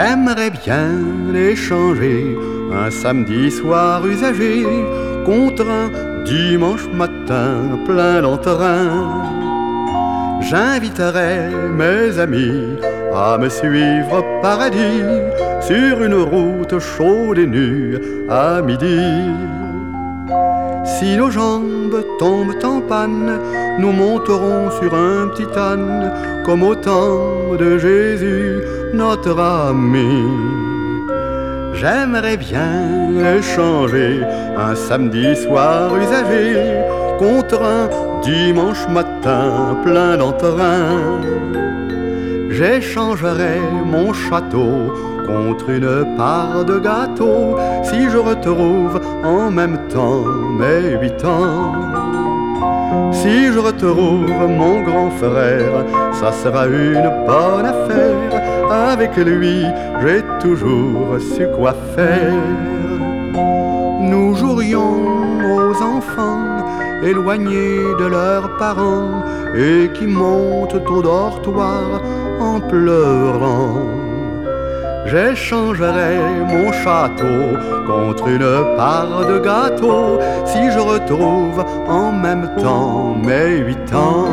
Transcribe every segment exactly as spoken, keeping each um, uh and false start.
J'aimerais bien échanger un samedi soir usagé contre un dimanche matin plein d'entrain. J'inviterais mes amis à me suivre au paradis sur une route chaude et nue à midi. Si nos jambes tombent en panne, nous monterons sur un petit âne comme au temps de Jésus, notre ami. J'aimerais bien échanger un samedi soir usagé contre un dimanche matin plein d'entrain. J'échangerais mon château contre une part de gâteau si je retrouve en même temps mes huit ans. Si je retrouve mon grand frère, ça sera une bonne affaire. Avec lui, j'ai toujours su quoi faire. Nous jouerions aux enfants éloignés de leurs parents et qui montent au dortoir en pleurant. J'échangerais mon château contre une part de gâteau si je retrouve en même temps mes huit ans.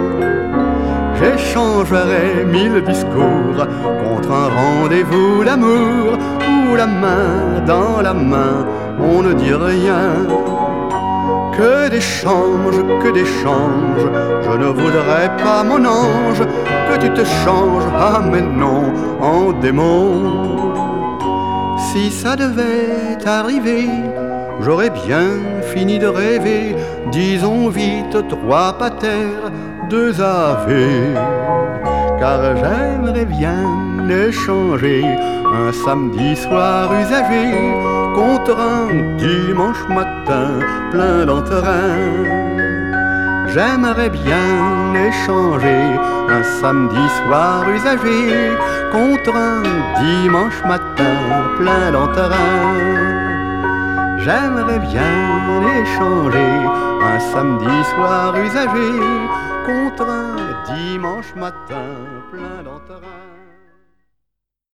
J'échangerais mille discours contre un rendez-vous d'amour où la main dans la main on ne dit rien. Que d'échanges, que d'échanges, je ne voudrais pas, mon ange, que tu te changes, ah mais non, en démon. Si ça devait arriver, j'aurais bien fini de rêver, disons vite trois pater, deux ave. Car j'aimerais bien échanger un samedi soir usagé contre un dimanche matin plein d'entrain. J'aimerais bien échanger un samedi soir usagé contre un dimanche matin plein d'entrain. J'aimerais bien échanger un samedi soir usagé contre un dimanche matin plein d'entrain.